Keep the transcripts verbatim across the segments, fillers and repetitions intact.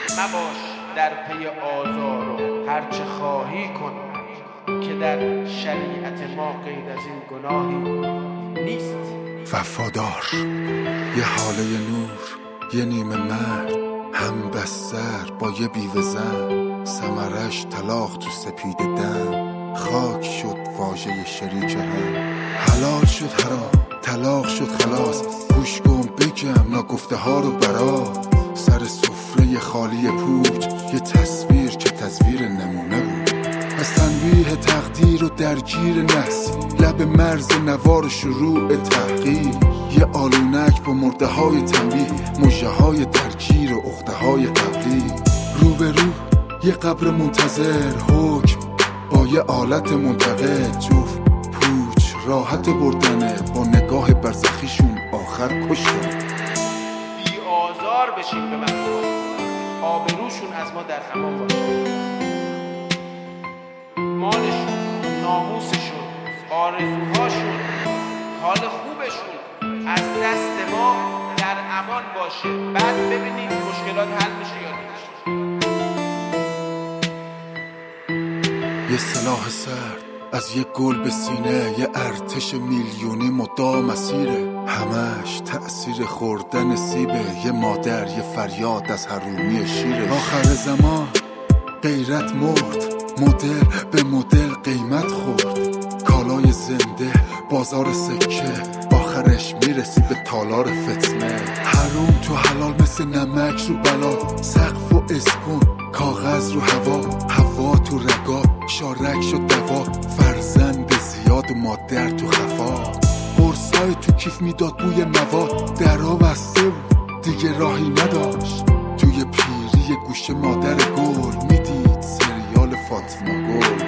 مباش در پی آزار و هرچه خواهی کن که در شریعت ما غیر از این گناهی نیست. وفادار، یه حاله نور، یه نیمه مرد، هم بستر با یه بیوه زن، ثمرش طلاق تو سپید دم، خاک شد واژه شریک هم، حلال شد حرام، طلاق شد خلاص، گوش کن بگم ناگفته ها رو برات، سر سفره خالی پوچ، یه تصویر که تصویر نمونه بود، از تنبیه تقدیر و درگیر نحس، لب مرز نوار شروع تحقیر، یه آلونک با مرده های تنبیه، مژه های درگیر و اخته های قبلی، رو به رو یه قبر منتظر، حکم با یه آلت منتقد، جفت پوچ راحت بردنه، با نگاه برزخیشون آخر کشتن. بی آزار بشیم به مردم، آبروشون از ما در امان باشه، مالشون، ناموسشون، آرزوهاشون، حال خوبشون از دست ما در امان باشه، بعد ببینیم مشکلات حل میشه یا نمیشه. یه سلاح سرد از یه گل به سینه، یه ارتش میلیونی مدام مسیره، همش تأثیر خوردن سیبه، یه مادر یه فریاد از حرومی شیره، آخر زمان غیرت مرد، مدل به مدل قیمت خورد، کالای زنده بازار سکه، آخرش میرسی به تالار فتنه، حروم تو حلال مثل نمک رو بلا، سقف و اسکون کاغذ رو هوا، هوا تو رگا شارک شد دوا، فرزند زیاد و مادر تو خفا، قرصای تو کیف میداد بوی مواد، درا بسته بود دیگه راهی نداشت، توی پیری گوش مادر گل میدید سریال فاطمه گل.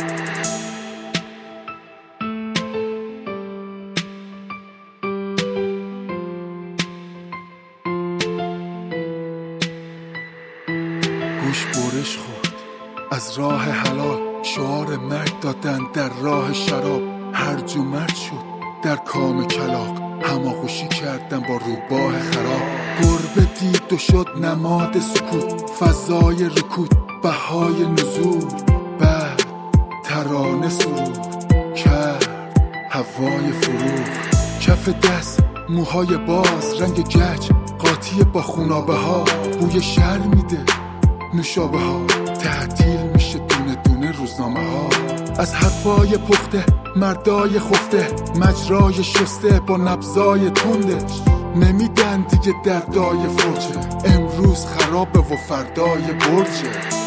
گوش برش خورد از راه حلال، شعار مرگ دادن در راه شراب، هرج و مرج شد در کام کلاغ، هماغوشی کردن با روباه خراب، گربه دید و شد نماد سکوت، فضای رکود بهای نزول، بعد ترانه سرود کرد هوای فروغ، کف دست موهای باز، رنگ گچ قاطی با خونابه ها، بوی شهر میده نوشابه ها، تعطیل میشه دونه دونه روزنامه ها، از حرفای پخته مردای خفته، مجرای شسته با نبضای تندش، نمیدن دیگه دردای فرجه، امروز خرابه و فردای برجه.